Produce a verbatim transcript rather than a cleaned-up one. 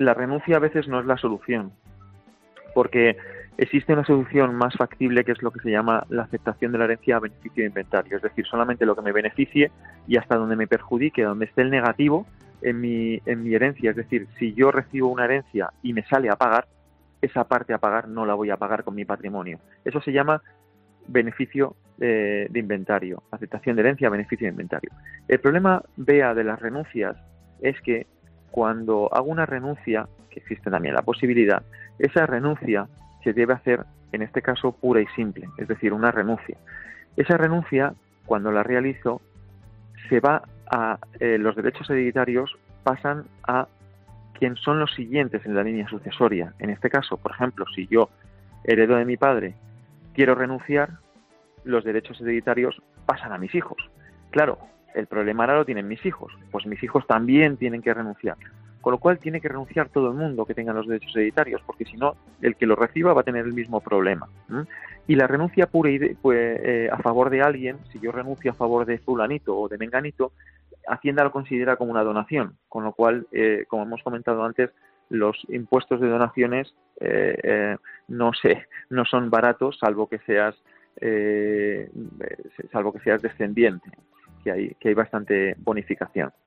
la renuncia a veces no es la solución, porque existe una solución más factible, que es lo que se llama la aceptación de la herencia a beneficio de inventario, es decir, solamente lo que me beneficie y hasta donde me perjudique, donde esté el negativo en mi, en mi herencia. Es decir, si yo recibo una herencia y me sale a pagar, esa parte a pagar no la voy a pagar con mi patrimonio. Eso se llama beneficio eh, de inventario, aceptación de herencia a beneficio de inventario. El problema, Bea, de las renuncias es que cuando hago una renuncia, que existe también la posibilidad, esa renuncia se debe hacer, en este caso, pura y simple, es decir, una renuncia. Esa renuncia, cuando la realizo, se va a, eh, los derechos hereditarios pasan a quien son los siguientes en la línea sucesoria. En este caso, por ejemplo, si yo heredo de mi padre, quiero renunciar, los derechos hereditarios pasan a mis hijos. Claro, el problema ahora lo tienen mis hijos, pues mis hijos también tienen que renunciar. Con lo cual tiene que renunciar todo el mundo que tenga los derechos hereditarios, porque si no, el que lo reciba va a tener el mismo problema. ¿Mm? Y la renuncia pura y de, pues, eh, a favor de alguien, si yo renuncio a favor de fulanito o de menganito, Hacienda lo considera como una donación, con lo cual, eh, como hemos comentado antes, los impuestos de donaciones eh, eh, no sé, no son baratos, salvo que seas eh, salvo que seas descendiente, que hay que hay bastante bonificación.